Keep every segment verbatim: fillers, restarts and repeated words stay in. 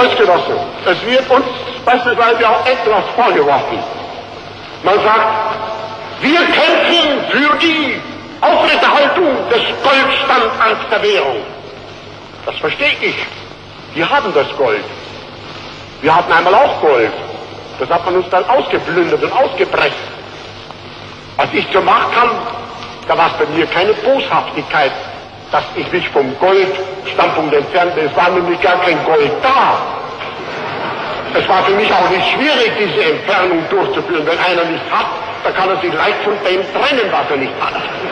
Volksgenossen, es wird uns beispielsweise auch etwas vorgeworfen. Man sagt, wir kämpfen für die Aufrechterhaltung des Goldstandards der Währung. Das verstehe ich. Wir haben das Gold. Wir hatten einmal auch Gold. Das hat man uns dann ausgeplündert und ausgepresst. Als ich zur Macht kam, da war es bei mir keine Boshaftigkeit, dass ich mich vom Goldstandpunkt entfernte. Es war nämlich gar kein Gold da. Es war für mich auch nicht schwierig, diese Entfernung durchzuführen. Wenn einer nichts hat, dann kann er sich leicht von dem trennen, was er nicht hat.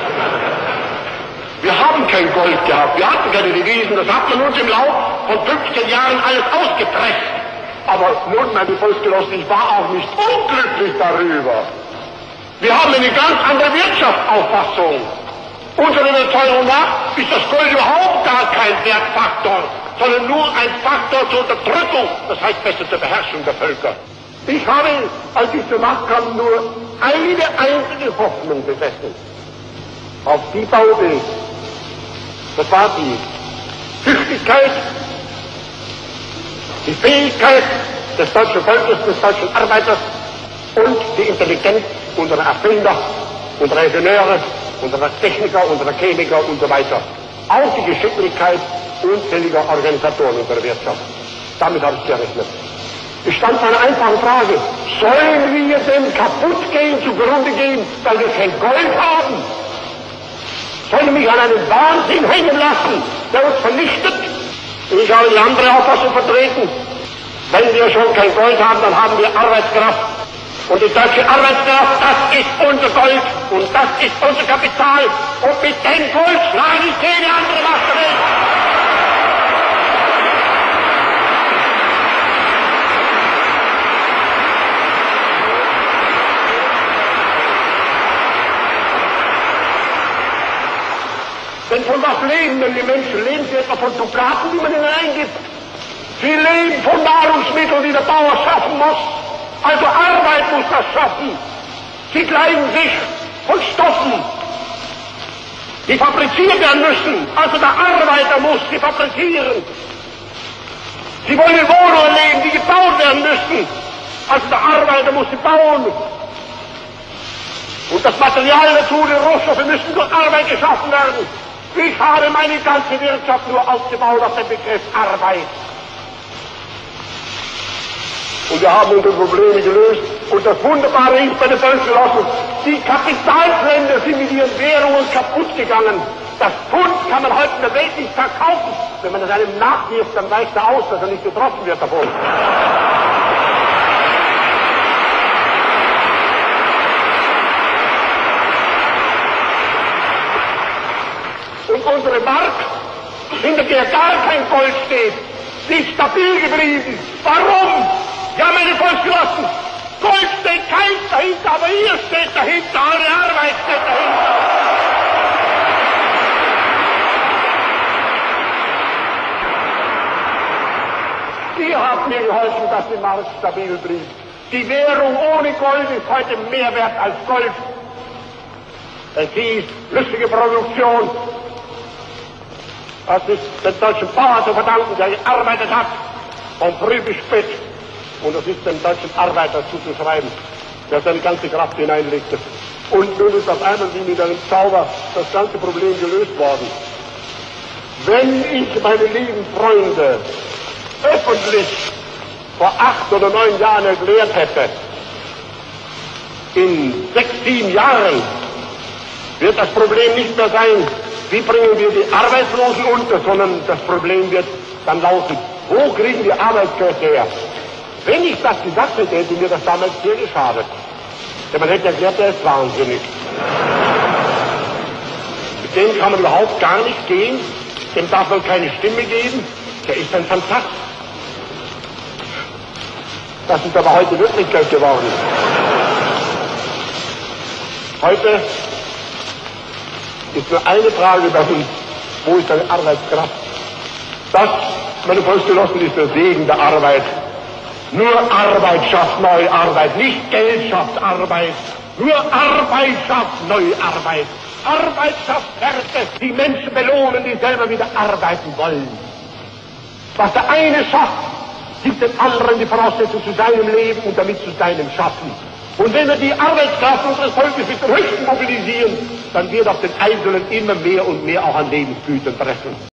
Wir haben kein Gold gehabt, wir hatten keine Devisen, das hat man uns im Lauf von fünfzehn Jahren alles ausgepresst. Aber nun, meine Volksgenossen, ich war auch nicht unglücklich darüber. Wir haben eine ganz andere Wirtschaftsauffassung. Unserer Überzeugung nach ist das Gold überhaupt gar kein Wertfaktor, sondern nur ein Faktor zur Unterdrückung, das heißt besser zur Beherrschung der Völker. Ich habe, als ich zur Macht kam, nur eine einzige Hoffnung besessen. Auf die baute ich. Das war die Tüchtigkeit, die Fähigkeit des deutschen Volkes, des deutschen Arbeiters und die Intelligenz unserer Erfinder, unserer Ingenieure, unserer Techniker, unserer Chemiker und so weiter. Auch die Geschicklichkeit unzähliger Organisatoren unserer Wirtschaft. Damit habe ich gerechnet. Ich stand vor einer einfachen Frage. Sollen wir denn kaputt gehen, zugrunde gehen, weil wir kein Gold haben? Sollen wir mich an einen Wahnsinn hängen lassen, der uns vernichtet? Ich habe die andere Auffassung vertreten. Wenn wir schon kein Gold haben, dann haben wir Arbeitskraft. Und die deutsche Arbeitskraft, das ist unser Gold und das ist unser Kapital. Und mit dem Gold schlage ich keine andere Macht der Welt. Denn von was leben denn die Menschen? Leben sie etwa von Dukaten, die man ihnen eingibt? Sie leben von Nahrungsmitteln, die der Bauer schaffen muss. Also Arbeit muss das schaffen. Sie kleiden sich von Stoffen, die fabriziert werden müssen. Also der Arbeiter muss sie fabrizieren. Sie wollen in Wohnungen leben, die gebaut werden müssen. Also der Arbeiter muss sie bauen. Und das Material dazu, die Rohstoffe müssen durch Arbeit geschaffen werden. Ich habe meine ganze Wirtschaft nur aufgebaut auf den Begriff Arbeit. Und wir haben unsere Probleme gelöst. Und das Wunderbare ist bei den Volksgenossen, die Kapitalsländer sind mit ihren Währungen kaputt gegangen. Das Pfund kann man heute in der Welt nicht verkaufen. Wenn man es einem nachwirft, dann weicht er aus, dass er nicht getroffen wird davon. Und unsere Mark, hinter der gar kein Gold steht, ist stabil geblieben. Warum? Ja, meine Volksgenossen, Gold steht kein dahinter, aber ihr steht dahinter, eure Arbeit steht dahinter. Ihr habt mir geholfen, dass die Mark stabil blieb. Die Währung ohne Gold ist heute mehr wert als Gold. Es hieß flüssige Produktion. Das ist dem deutschen Bauer zu verdanken, der gearbeitet hat, von früh bis spät. Und das ist dem deutschen Arbeiter zuzuschreiben, der seine ganze Kraft hineinlegte. Und nun ist auf einmal wie mit einem Zauber das ganze Problem gelöst worden. Wenn ich, meine lieben Freunde, öffentlich vor acht oder neun Jahren erklärt hätte, in sechs, sieben Jahren wird das Problem nicht mehr sein, wie bringen wir die Arbeitslosen unter, sondern das Problem wird dann lauten, wo kriegen wir Arbeitskräfte her? Wenn ich das gesagt hätte, hätte mir das damals sehr geschadet. Denn man hätte erklärt, der ist wahnsinnig. Mit dem kann man überhaupt gar nicht gehen, dem darf man keine Stimme geben, der ist ein Fantast. Das ist aber heute Wirklichkeit geworden. Heute ist nur eine Frage bei uns, wo ist eine Arbeitskraft? Das, meine Volksgenossen, ist der Segen der Arbeit. Nur Arbeit schafft neue Arbeit, nicht Geld schafft Arbeit. Nur Arbeit schafft neue Arbeit. Arbeit schafft Werte, die Menschen belohnen, die selber wieder arbeiten wollen. Was der eine schafft, gibt den anderen die Voraussetzung zu seinem Leben und damit zu seinem Schaffen. Und wenn wir die Arbeitskraft unseres Volkes mit dem Höchsten mobilisieren, dann wird auf den Einzelnen immer mehr und mehr auch an Lebensgütern treffen.